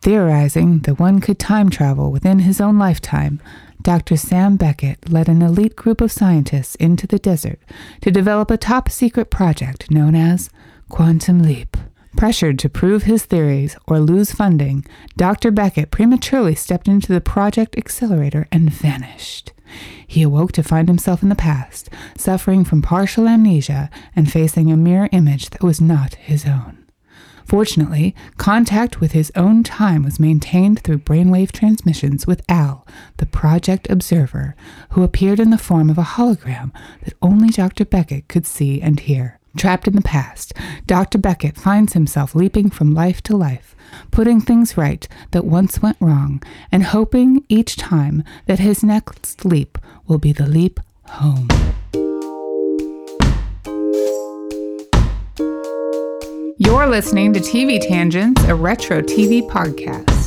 Theorizing that one could time travel within his own lifetime, Dr. Sam Beckett led an elite group of scientists into the desert to develop a top-secret project known as Quantum Leap. Pressured to prove his theories or lose funding, Dr. Beckett prematurely stepped into the project accelerator and vanished. He awoke to find himself in the past, suffering from partial amnesia and facing a mirror image that was not his own. Fortunately, contact with his own time was maintained through brainwave transmissions with Al, the project observer, who appeared in the form of a hologram that only Dr. Beckett could see and hear. Trapped in the past, Dr. Beckett finds himself leaping from life to life, putting things right that once went wrong, and hoping each time that his next leap will be the leap home. You're listening to TV Tangents, a retro TV podcast.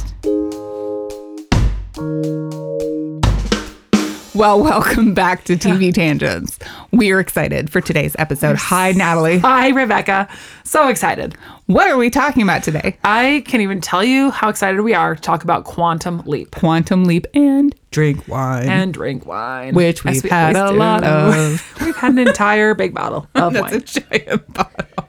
Well, welcome back to TV Tangents. We're excited for today's episode. Hi, Natalie. Hi, Rebecca. So excited. What are we talking about today? I can't even tell you how excited we are to talk about Quantum Leap. Quantum Leap and drink wine. Which we've had a lot of. We've had an entire big bottle of That's wine. a giant bottle.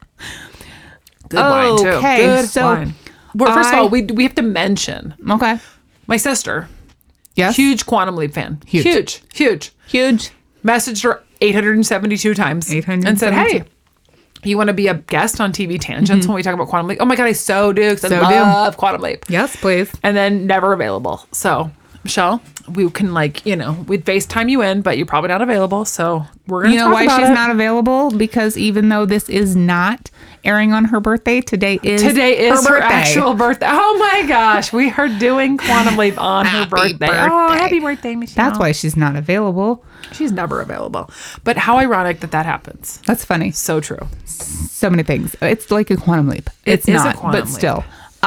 Good wine, too. Okay, Good so wine. Well, first of all, we have to mention Okay. my sister. Yes. Huge Quantum Leap fan. Huge. Huge. Messaged her 872 times. 872. And said, hey, you want to be a guest on TV Tangents when we talk about Quantum Leap? Oh my God, I so do. Because I love Quantum Leap. Yes, please. And then never available. So, Michelle, we can we'd FaceTime you in, but you're probably not available. So we're going to talk about it. You know why she's not available? Because even though this is not airing on her birthday, today is her actual birthday. Oh my gosh. We are doing Quantum Leap on her birthday. Oh, happy birthday, Michelle. That's why she's not available. She's never available. But how ironic that happens. That's funny. So true. So many things. It's like a quantum leap. It's is not, a quantum but leap. still.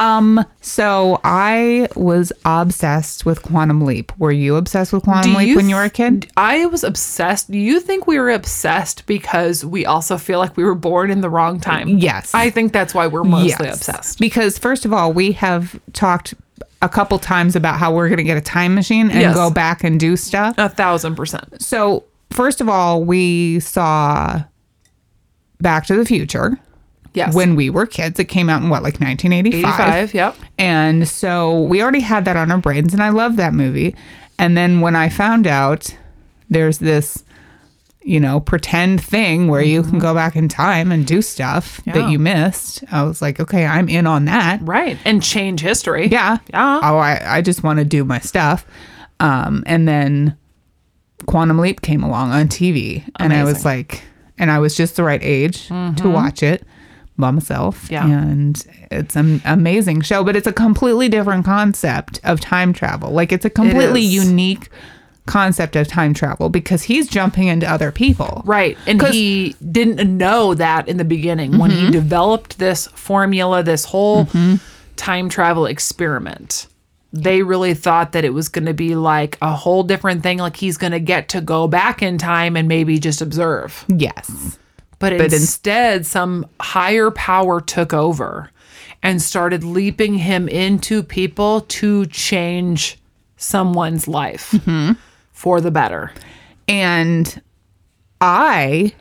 So I was obsessed with Quantum Leap. Were you obsessed with Quantum Leap when you were a kid? I was obsessed. Do you think we were obsessed because we also feel like we were born in the wrong time? Yes. I think that's why we're mostly obsessed. Because first of all, we have talked a couple times about how we're going to get a time machine and go back and do stuff. 1,000%. So first of all, we saw Back to the Future. Yes. When we were kids. It came out in 1985? 85, yep. And so we already had that on our brains, and I loved that movie. And then when I found out there's this, pretend thing where you can go back in time and do stuff that you missed, I was like, okay, I'm in on that. Right. And change history. Yeah. Yeah. Oh, I just want to do my stuff. And then Quantum Leap came along on TV. And I was like, and I was just the right age to watch it by myself. Yeah. And it's an amazing show, but it's a completely different concept of time travel. Like, it's a completely unique concept of time travel because he's jumping into other people. Right. And he didn't know that in the beginning when he developed this formula, this whole time travel experiment. They really thought that it was going to be like a whole different thing. Like he's going to get to go back in time and maybe just observe. Yes. But instead, some higher power took over and started leaping him into people to change someone's life for the better. And I,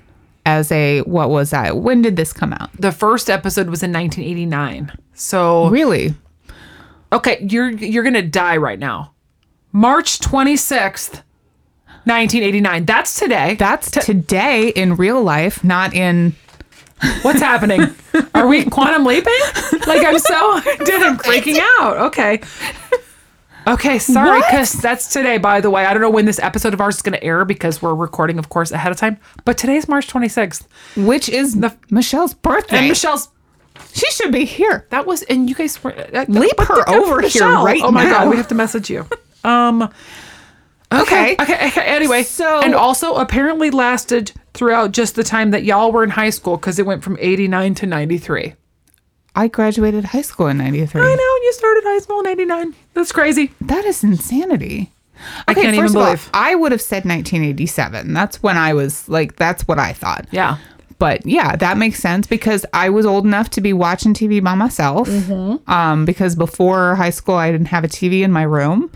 when did this come out? The first episode was in 1989. So Really? Okay, you're going to die right now. March 26th. 1989. That's today. That's today in real life, not in... What's happening? Are we quantum leaping? Like, I'm freaking out. Okay, sorry, because that's today, by the way. I don't know when this episode of ours is going to air because we're recording, of course, ahead of time. But today's March 26th. Which is Michelle's birthday. And Michelle's... She should be here. That was... And you guys were... Leap her over here right now. Oh, my God. We have to message you. Okay. Anyway, and also apparently lasted throughout just the time that y'all were in high school because it went from 89 to 93. I graduated high school in 93. I know, you started high school in 89. That's crazy. That is insanity. I can't even believe. I would have said 1987. That's when I was like, that's what I thought. Yeah. But yeah, that makes sense because I was old enough to be watching TV by myself. Because before high school, I didn't have a TV in my room.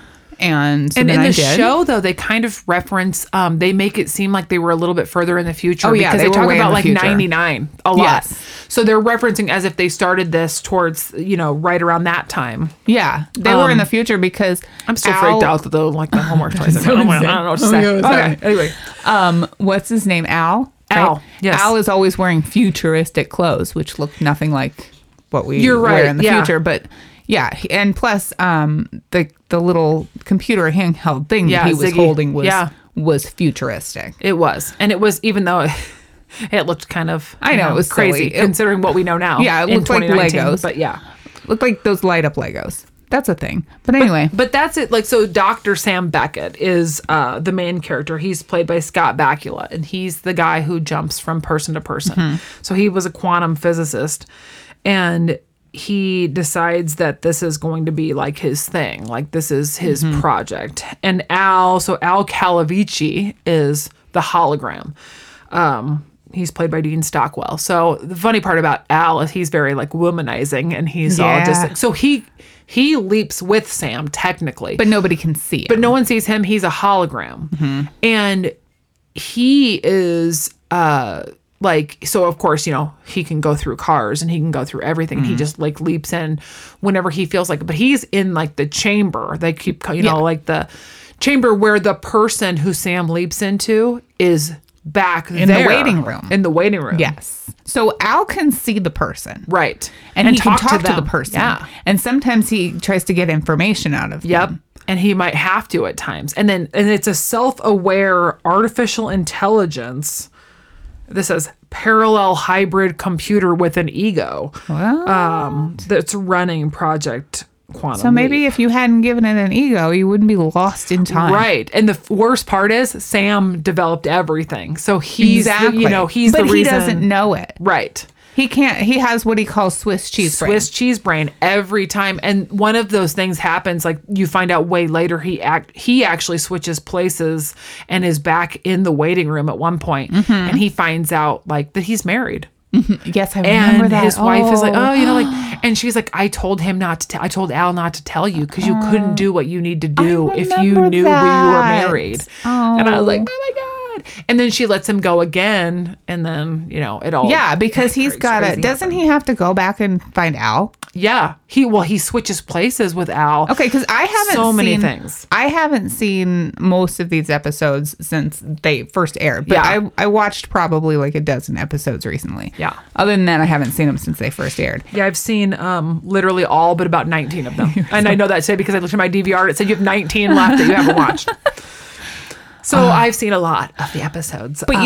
And so and then in I the did. show, though, they kind of reference, they make it seem like they were a little bit further in the future. Oh, yeah, because they they were talk way in about the like future. 99 a lot. Yes. So they're referencing as if they started this towards, right around that time. Yeah, they were in the future because I'm still freaked out though, like the homework twice. I don't know what to say. Okay, anyway. What's his name? Al? Al, Right? yes. Al is always wearing futuristic clothes, which look nothing like what we You're wear right, in the yeah. future. But yeah, and plus the little computer handheld thing Yeah, that he was Ziggy. holding was Yeah. was futuristic. It was. And it was, even though it looked kind of, I know, it was crazy silly. considering what we know now. Yeah, it in looked like 2019, Legos. But yeah. Looked like those light up Legos. That's a thing. But anyway, But that's it. Like, so Dr. Sam Beckett is the main character. He's played by Scott Bakula, and he's the guy who jumps from person to person. So he was a quantum physicist, and he decides that this is going to be like his thing. Like, this is his project. And Al Calavici is the hologram. He's played by Dean Stockwell. So the funny part about Al is he's very like womanizing, and he's all just Yeah. like, so he leaps with Sam technically, but nobody can see it. but no one sees him. He's a hologram, and he is like, so of course, he can go through cars and he can go through everything, and he just like leaps in whenever he feels like it. But he's in like the chamber. They keep like the chamber where the person who Sam leaps into is back In there the waiting room. in the waiting room. Yes. So Al can see the person. Right. And he can talk to the them. person. Yeah. And sometimes he tries to get information out of Yep. them. And he might have to at times. And it's a self-aware artificial intelligence. This says parallel hybrid computer with an ego. Well, That's running Project Quantum so maybe Leap. if you hadn't given it an ego, you wouldn't be lost in time. Right. And the worst part is Sam developed everything. So he's Exactly. He's but the reason. he doesn't know it. Right. He can't. He has what he calls Swiss cheese brain. Swiss cheese brain every time. And one of those things happens, like you find out way later, he actually switches places and is back in the waiting room at one point, and he finds out like that he's married. Yes, I remember And that. his wife is like, and she's like, I told him not to I told Al not to tell you because you couldn't do what you need to do if you remember knew that. we were married. And I was like, Oh. oh my God. And then she lets him go again. And then, it all. Yeah, because he's got it. crazy Doesn't happens. he have to go back and find Al? Yeah. He switches places with Al. Okay, because I haven't So seen many things. I haven't seen most of these episodes since they first aired, but Yeah. I watched probably like a dozen episodes recently. Yeah. Other than that, I haven't seen them since they first aired. Yeah, I've seen literally all but about 19 of them. And I know that today because I looked at my DVR and it said you have 19 left that you haven't watched. So I've seen a lot of the episodes. But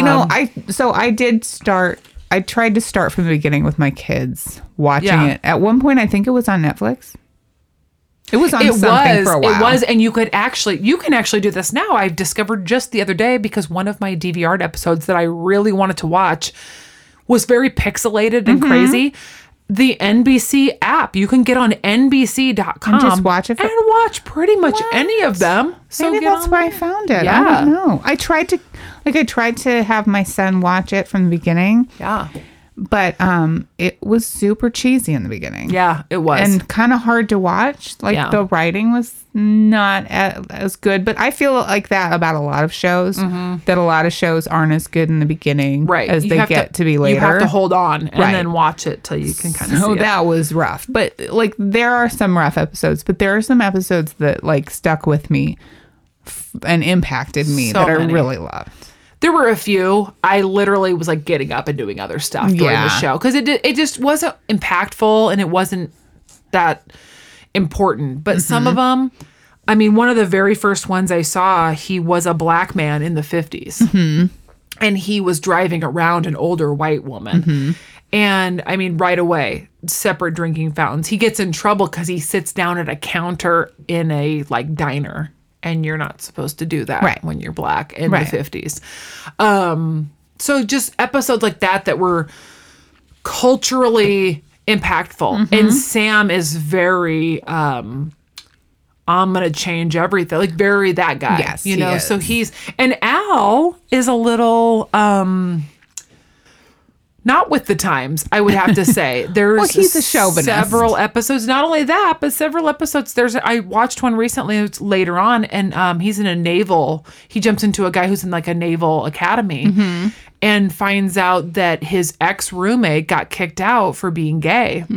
I tried to start from the beginning with my kids watching Yeah. it. At one point, I think it was on Netflix. It was on something for a while. It was, and you can actually do this now. I've discovered just the other day because one of my DVR episodes that I really wanted to watch was very pixelated and crazy. The NBC app, you can get on NBC.com And just watch it and watch pretty much any of them. So Maybe get that's on where I there. found it. Yeah. I don't know. I tried to have my son watch it from the beginning, Yeah. but it was super cheesy in the begining. Yeah, it was. And kind of hard to watch. Like Yeah. the writing was not as good, but I feel like that about a lot of shows. That a lot of shows aren't as good in the beginning, right. as You they have get to be later. You have to hold on and Right. then watch it till you can kind of So see it. that was rough. But like there are some rough episodes, but there are some episodes that like stuck with me and impacted me So that I many. really loved. There were a few. I literally was like getting up and doing other stuff during Yeah. the show because it just wasn't impactful and it wasn't that important. But some of them, I mean, one of the very first ones I saw, he was a black man in the 50s. And he was driving around an older white woman. And I mean, right away, separate drinking fountains. He gets in trouble because he sits down at a counter in a like diner. And you're not supposed to do that Right. when you're black in Right. the 50s. So just episodes like that were culturally impactful. And Sam is very, I'm going to change everything. Like very that guy. Yes, you he know, is. so and Al is a little, not with the times, I would have to say. There's Well, he's a chauvinist. several episodes. Not only that, but several episodes. I watched one recently. It's later on, and he's in a naval. He jumps into a guy who's in like a naval academy, and finds out that his ex roommate got kicked out for being gay.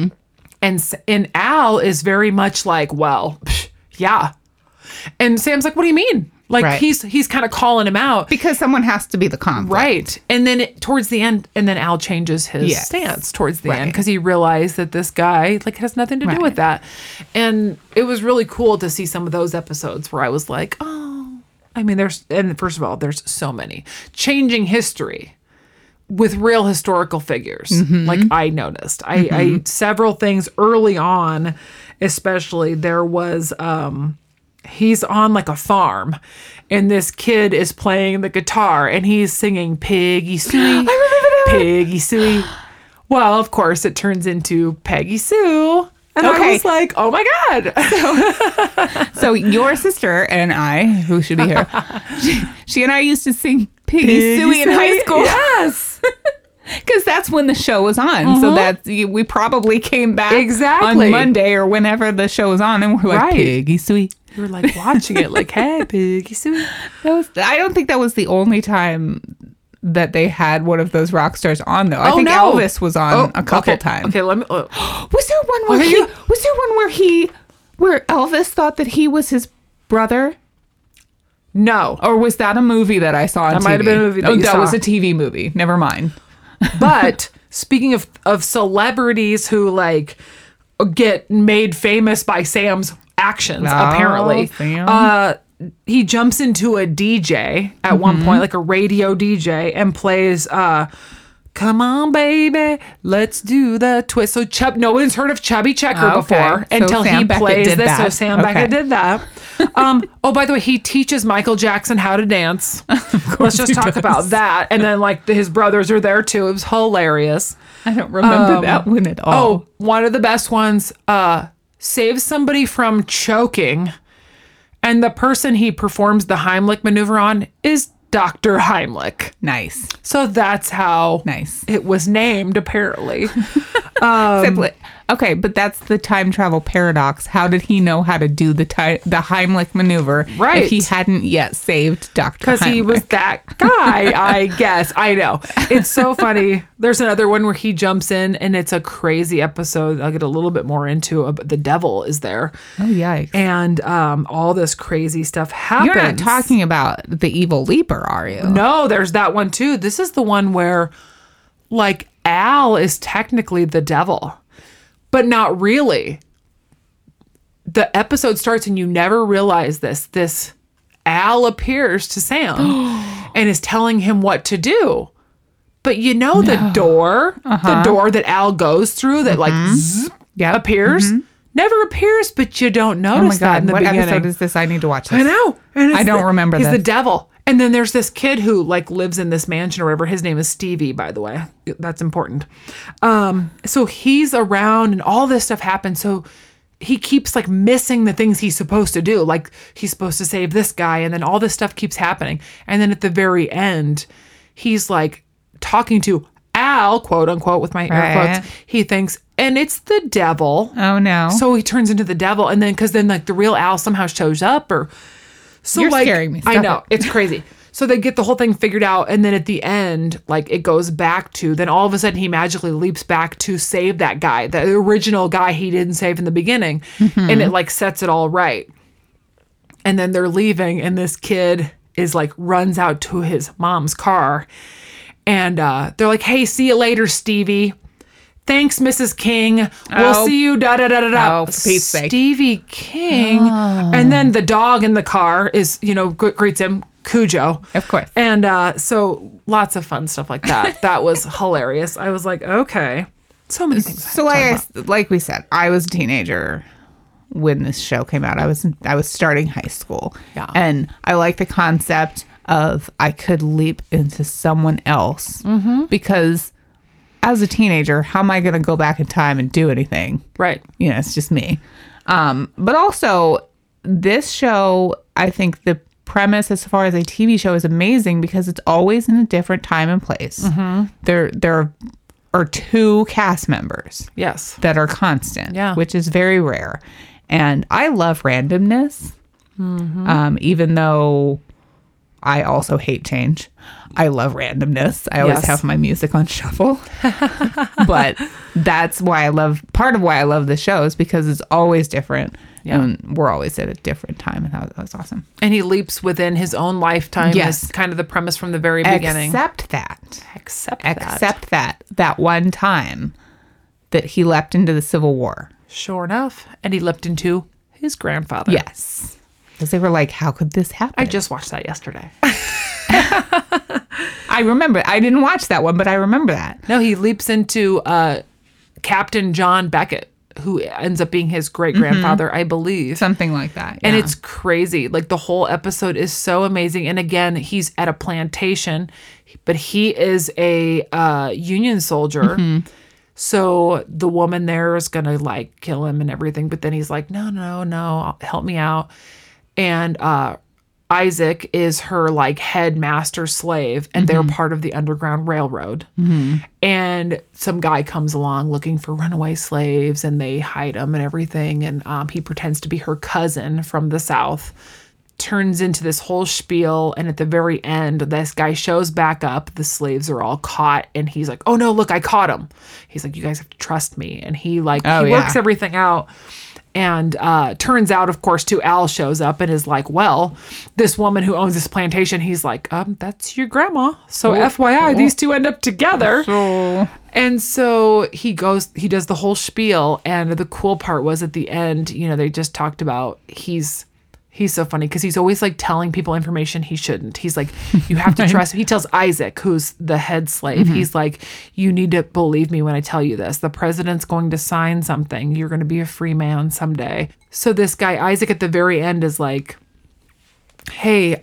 And Al is very much like, well, yeah. And Sam's like, what do you mean? Like Right. he's kind of calling him out. Because someone has to be the conflict. Right. And then towards the end, and then Al changes his Yes. stance towards the end Right. because he realized that this guy like has nothing to do Right. with that. And it was really cool to see some of those episodes where I was like, oh, I mean, first of all, there's so many. Changing history with real historical figures. Like I noticed. I several things early on, especially there was he's on like a farm and this kid is playing the guitar and he's singing Peggy Sue. I remember that. Peggy Sue. Well, of course it turns into Peggy Sue. And I was like, oh my God. So your sister and I, who should be here, she and I used to sing Piggy Suey in high school. Yes. Because that's when the show was on. So that we probably came back Exactly. on Monday or whenever the show was on, and we're like, Right. Piggy Suey. You were like watching it like, hey, Peggy Sue. I don't think that was the only time that they had one of those rock stars on, though. I think no. Elvis was on a couple times. Okay, let me. Was there one where Okay. where Elvis thought that he was his brother? No. Or was that a movie that I saw on TV? That might have been a movie that you that saw. was a TV movie. Never mind. But speaking of celebrities who like get made famous by Sam's actions, apparently, Sam. he jumps into a DJ at one point, like a radio DJ, and plays "Come On Baby, Let's Do the Twist." So no one's heard of Chubby Checker Oh, okay. before So until Sam he Beckett plays did this. that. So Sam Okay. Beckett did that. Oh, by the way, he teaches Michael Jackson how to dance. Let's just talk about that. And then like his brothers are there too. It was hilarious. I don't remember that one at all. Oh, one of the best ones, saves somebody from choking. And the person he performs the Heimlich maneuver on is Dr. Heimlich. Nice. So that's how Nice. it was named, apparently. Okay, but that's the time travel paradox. How did he know how to do the Heimlich maneuver Right. if he hadn't yet saved Dr. Because he was that guy, I guess. I know. It's so funny. There's another one where he jumps in, and it's a crazy episode. I'll get a little bit more into it, but the devil is there. Oh, yikes. And all this crazy stuff happens. You're not talking about the evil leaper, are you? No, there's that one too. This is the one where, like, Al is technically the devil, but not really. The episode starts and you never realize this. This Al appears to Sam and is telling him what to do. But you know the door that Al goes through that like zzz, appears, never appears, but you don't Oh notice my that in God. the What beginning. episode is this? I need to watch this. I know. And I don't remember He's this. the devil. And then there's this kid who like lives in this mansion or whatever. His name is Stevie, by the way. That's important. So he's around and all this stuff happens. So he keeps like missing the things he's supposed to do. Like he's supposed to save this guy and then all this stuff keeps happening. And then at the very end, he's like talking to Al, quote unquote, with my air quotes. He thinks, and it's the devil. Oh, no. So he turns into the devil. And then, because then like the real Al somehow shows up or... So You're like, scaring me. I Stop know. it. It's crazy. So they get the whole thing figured out. And then at the end, like it goes back to, then all of a sudden he magically leaps back to save that guy, the original guy he didn't save in the beginning. And it like sets it all right. And then they're leaving and this kid is like runs out to his mom's car. And they're like, hey, see you later, Stevie. Thanks, Mrs. King. We'll see you, da-da-da-da-da. Oh, for Pete's sake. Stevie King. And then the dog in the car is, greets him, Cujo. Of course. And so lots of fun stuff like that. That was hilarious. I was like, okay. So many things. So like we said, I was a teenager when this show came out. I was starting high school. Yeah. And I like the concept of I could leap into someone else because as a teenager, how am I going to go back in time and do anything? Right. It's just me. But also this show, I think the premise as far as a TV show is amazing because it's always in a different time and place. Mm-hmm. There are 2 cast members. Yes. That are constant. Yeah. Which is very rare. And I love randomness. Mm-hmm. Even though I also hate change. I love randomness. I always have my music on shuffle. But that's why part of why I love the show is because it's always different. Yeah. And we're always at a different time. And that was awesome. And he leaps within his own lifetime. Yes. Is kind of the premise from the very beginning. Except that one time that he leapt into the Civil War. Sure enough. And he leapt into his grandfather. Yes. Because they were like, how could this happen? I just watched that yesterday. I remember. I didn't watch that one, but I remember that. No, he leaps into Captain John Beckett, who ends up being his great-grandfather, I believe. Something like that. And it's crazy. Like, the whole episode is so amazing. And again, he's at a plantation, but he is a Union soldier. Mm-hmm. So the woman there is going to, like, kill him and everything. But then he's like, no, help me out. And Isaac is her, like, headmaster slave, and they're part of the Underground Railroad. Mm-hmm. And some guy comes along looking for runaway slaves, and they hide him and everything. And he pretends to be her cousin from the South. Turns into this whole spiel, and at the very end, this guy shows back up. The slaves are all caught, and he's like, "Oh no, look, I caught him." He's like, "You guys have to trust me," and he works everything out. And turns out, of course, too, Al shows up and is like, "Well, this woman who owns this plantation," he's like, "That's your grandma." So FYI, these two end up together. And so he does the whole spiel, and the cool part was at the end, they just talked about He's so funny because he's always like telling people information he shouldn't. He's like, you have to trust. He tells Isaac, who's the head slave, he's like, you need to believe me when I tell you this. The president's going to sign something. You're going to be a free man someday. So this guy, Isaac, at the very end is like, hey,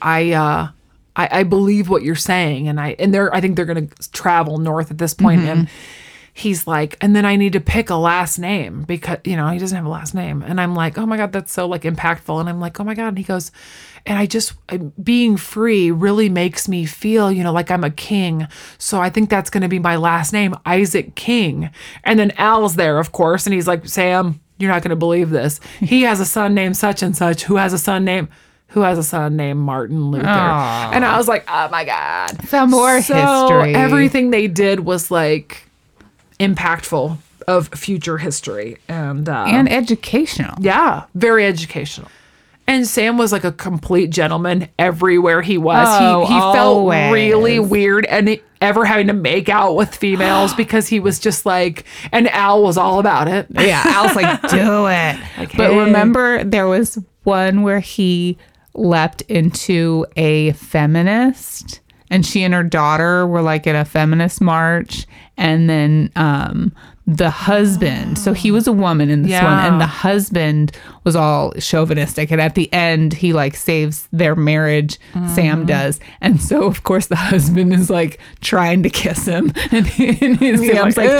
I believe what you're saying. And I think they're going to travel north at this point. And he's like, and then I need to pick a last name because, he doesn't have a last name. And I'm like, oh my God, that's so like impactful. And I'm like, oh my God. And he goes, and being free really makes me feel, like I'm a king. So I think that's going to be my last name, Isaac King. And then Al's there, of course. And he's like, Sam, you're not going to believe this. He has a son named such and such who has a son named Martin Luther. Aww. And I was like, oh my God. Some more history. Everything they did was like impactful of future history and educational. Yeah, very educational. And Sam was like a complete gentleman everywhere he was. He felt really weird and ever having to make out with females because he was just like, and Al was all about it. Yeah, Al's like, do it. Like, but remember, there was one where he leapt into a feminist, and she and her daughter were like at a feminist march, and then the husband, so he was a woman in this one, and the husband was all chauvinistic, and at the end he like saves their marriage. Sam does, and so of course the husband is like trying to kiss him, and Sam's like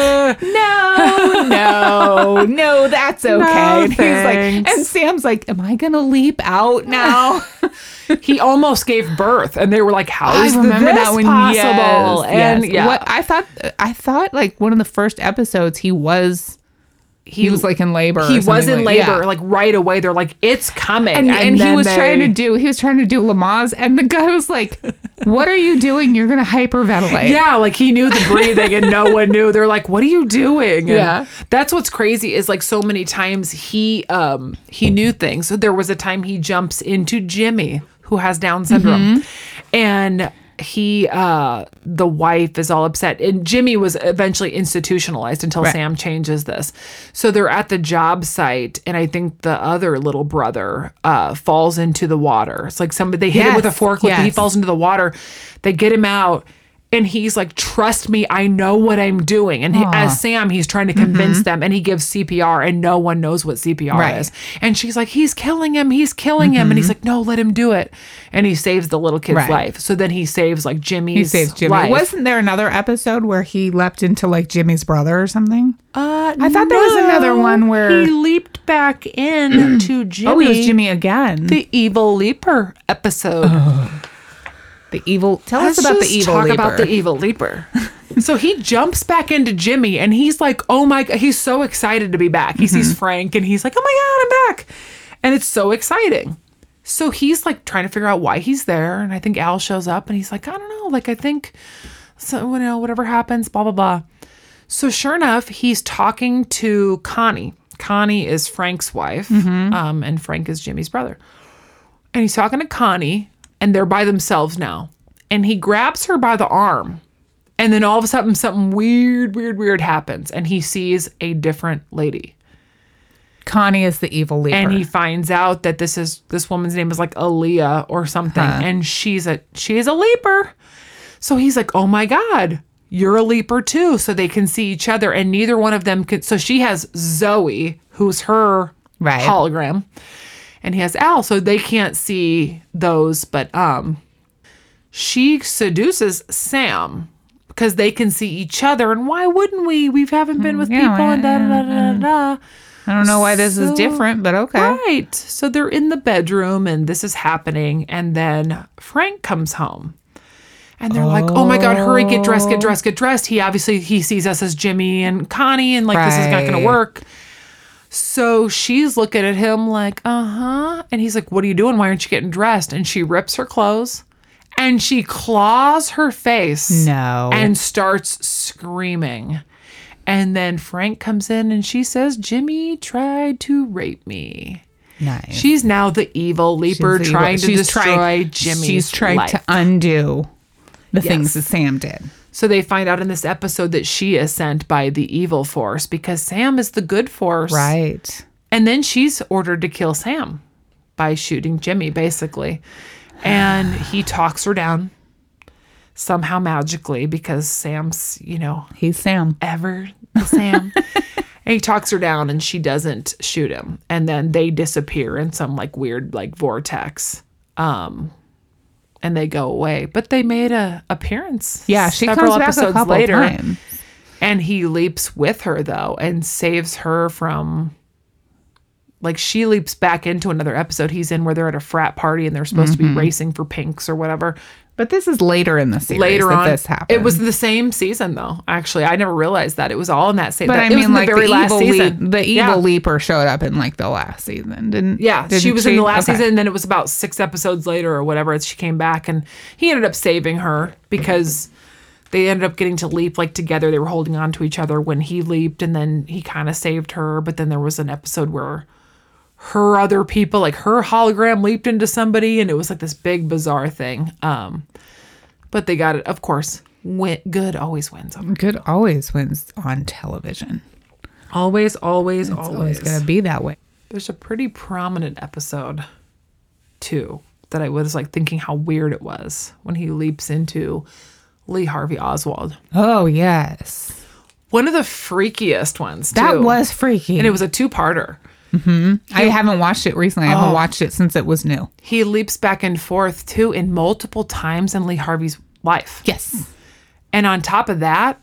no, that's okay. No, and he's like, and Sam's like, am I gonna leap out now? He almost gave birth, and they were like, "How is this possible?" Yes. And what I thought, like one of the first episodes, he was like in labor. He was in labor, like right away. They're like, "It's coming," and he was trying to do Lamaze, and the guy was like, "What are you doing? You're gonna hyperventilate." Yeah, like he knew the breathing, and no one knew. They're like, "What are you doing?" And that's what's crazy is like so many times he knew things. So there was a time he jumps into Jimmy, who has Down syndrome, and the wife is all upset, and Jimmy was eventually institutionalized until Sam changes this. So they're at the job site, and I think the other little brother falls into the water. It's like they hit him with a forklift, and he falls into the water. They get him out, And he's like, trust me, I know what I'm doing. And as Sam, he's trying to convince them, and he gives CPR, and no one knows what CPR is. And she's like, he's killing him. He's killing him. And he's like, no, let him do it. And he saves the little kid's life. So then he saves like Jimmy's life. Wasn't there another episode where he leapt into like Jimmy's brother or something? I thought there was another one where he leaped back in to Jimmy. Oh, it was Jimmy again. The Evil Leaper episode. The evil. Tell us about the evil leaper. Talk about the evil leaper. So he jumps back into Jimmy, and he's like, "Oh my god!" He's so excited to be back. He sees Frank, and he's like, "Oh my god, I'm back!" And it's so exciting. So he's like trying to figure out why he's there, and I think Al shows up, and he's like, "I don't know. Like I think, so, you know, whatever happens, blah blah blah." So sure enough, he's talking to Connie. Connie is Frank's wife, and Frank is Jimmy's brother. And he's talking to Connie. And they're by themselves now. And he grabs her by the arm. And then all of a sudden, something weird happens. And he sees a different lady. Connie is the evil leaper. And he finds out that this woman's name is like Aaliyah or something. And she is a leaper. So he's like, oh my God, you're a leaper too. So they can see each other. And neither one of them can. So she has Zoe, who's her hologram. And he has Al, so they can't see those, but she seduces Sam because they can see each other. And why wouldn't we? We haven't been with people and da da da da da. I don't know why this is different, but okay. Right. So they're in the bedroom and this is happening. And then Frank comes home. And they're like, oh my God, hurry, get dressed, get dressed, get dressed. He sees us as Jimmy and Connie and like, this is not going to work. So she's looking at him like, and he's like, what are you doing? Why aren't you getting dressed? And she rips her clothes and she claws her face. No. And starts screaming. And then Frank comes in and she says, Jimmy tried to rape me. Nice. She's now the evil leaper trying to destroy Jimmy's life. She's trying to undo the things that Sam did. So they find out in this episode that she is sent by the evil force because Sam is the good force. Right. And then she's ordered to kill Sam by shooting Jimmy, basically. And he talks her down somehow magically because Sam's, he's Sam. Ever Sam. And he talks her down and she doesn't shoot him. And then they disappear in some like weird like vortex. And they go away, but they made a appearance. Yeah, she comes back a couple times. And he leaps with her though and saves her from. Like she leaps back into another episode he's in where they're at a frat party and they're supposed to be racing for pinks or whatever. But this is later in the series. Later on, this happened. It was the same season though. Actually, I never realized that it was all in that same. But I mean, like the evil leaper showed up in like the last season, didn't? Yeah, she was in the last season, and then it was about 6 episodes later or whatever. She came back, and he ended up saving her because they ended up getting to leap like together. They were holding on to each other when he leaped, and then he kind of saved her. But then there was an episode where her other people, like her hologram, leaped into somebody, and it was like this big bizarre thing. But they got it, of course. Good always wins. Good always wins on television. Always. It's always going to be that way. There's a pretty prominent episode, too, that I was like thinking how weird it was when he leaps into Lee Harvey Oswald. Oh, yes. One of the freakiest ones, too. That was freaky. And it was a 2-parter. Mm-hmm. I haven't watched it recently. I haven't watched it since it was new. He leaps back and forth, too, in multiple times in Lee Harvey's life. Yes. And on top of that,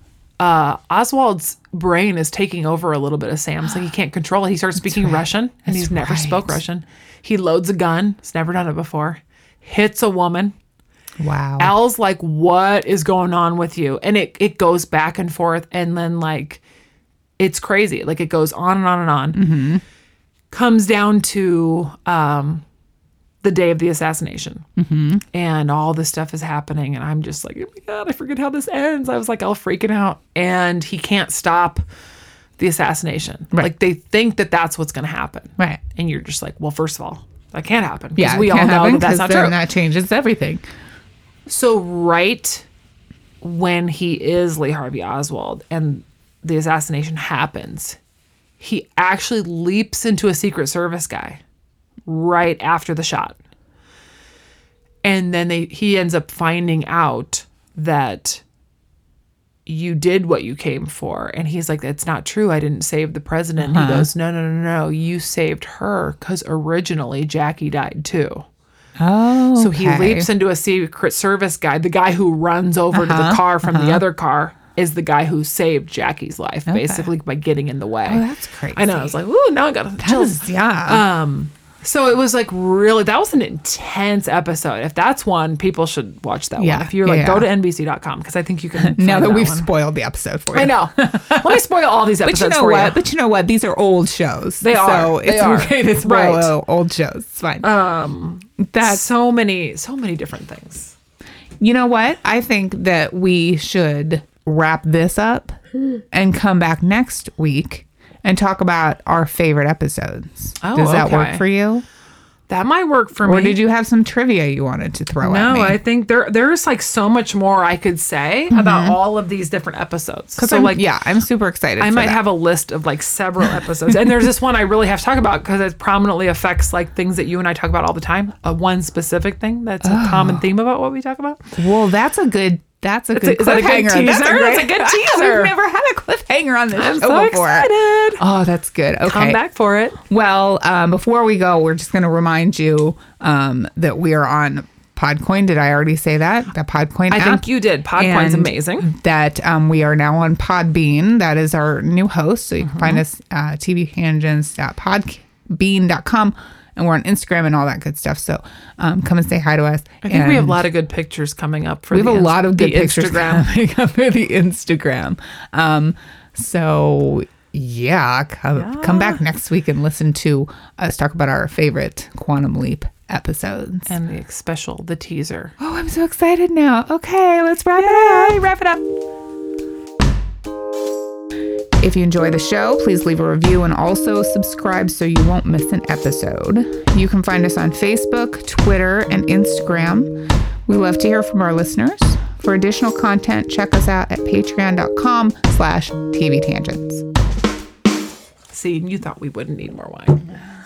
Oswald's brain is taking over a little bit of Sam's. Like he can't control it. He starts speaking Russian, and he's never spoke Russian. He loads a gun. He's never done it before. Hits a woman. Wow. Al's like, what is going on with you? And it goes back and forth, and then like it's crazy. Like it goes on and on and on. Mm-hmm. Comes down to the day of the assassination. Mm-hmm. And all this stuff is happening. And I'm just like, oh my God, I forget how this ends. I was like all freaking out. And he can't stop the assassination. Right. Like they think that that's what's going to happen. Right. And you're just like, well, first of all, that can't happen. Yeah, we all know that that's not true. That changes everything. So right when he is Lee Harvey Oswald and the assassination happens, he actually leaps into a Secret Service guy right after the shot. And then he ends up finding out that you did what you came for. And he's like, that's not true. I didn't save the president. He goes, no. You saved her because originally Jackie died too. Oh, So he leaps into a Secret Service guy. The guy who runs over to the car from the other car is the guy who saved Jackie's life, basically by getting in the way. Oh, that's crazy. I know. I was like, ooh, now I got to chills. So it was like really, that was an intense episode. If that's one, people should watch that one. If you're like, go to NBC.com because I think you can. Now that we've one. spoiled the episode for you. I know. Let me spoil all these episodes for you. But you know what? These are old shows. They are. So it's okay to spoil old shows. It's fine. That's so many different things. You know what? I think that we should wrap this up and come back next week and talk about our favorite episodes. Oh, does that work for you? That might work for me. Or did you have some trivia you wanted to throw at me? No, I think there's like so much more I could say about all of these different episodes. So I'm super excited. I might have a list of like several episodes. And there's this one I really have to talk about because it prominently affects like things that you and I talk about all the time. One specific thing that's a common theme about what we talk about. Well, that's a good cliffhanger. Is that a good teaser? That's a good teaser. We've never had a cliffhanger on this show so before. Excited. Oh, that's good. Okay. Come back for it. Well, before we go, we're just going to remind you that we are on Podcoin. Did I already say that? The Podcoin app? I think you did. Podcoin's amazing. That we are now on Podbean. That is our new host. So you can find us tvtangents.podbean.com. And we're on Instagram and all that good stuff. So come and say hi to us. I think we have a lot of good pictures coming up for we have a lot of good pictures Instagram. coming up for the Instagram. So yeah, come back next week and listen to us talk about our favorite Quantum Leap episodes. And the teaser. Oh, I'm so excited now. Okay, let's wrap it up. If you enjoy the show, please leave a review and also subscribe so you won't miss an episode. You can find us on Facebook, Twitter, and Instagram. We love to hear from our listeners. For additional content, check us out at patreon.com/tvtangents. See, you thought we wouldn't need more wine.